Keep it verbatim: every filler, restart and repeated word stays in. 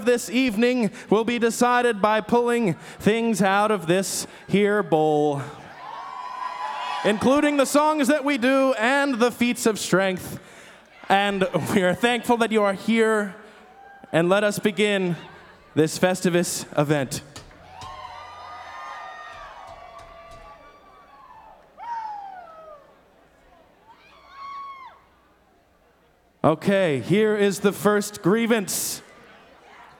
This evening will be decided by pulling things out of this here bowl, including the songs that we do and the feats of strength. And we are thankful that you are here, and let us begin this Festivus event. Okay, here is the first grievance.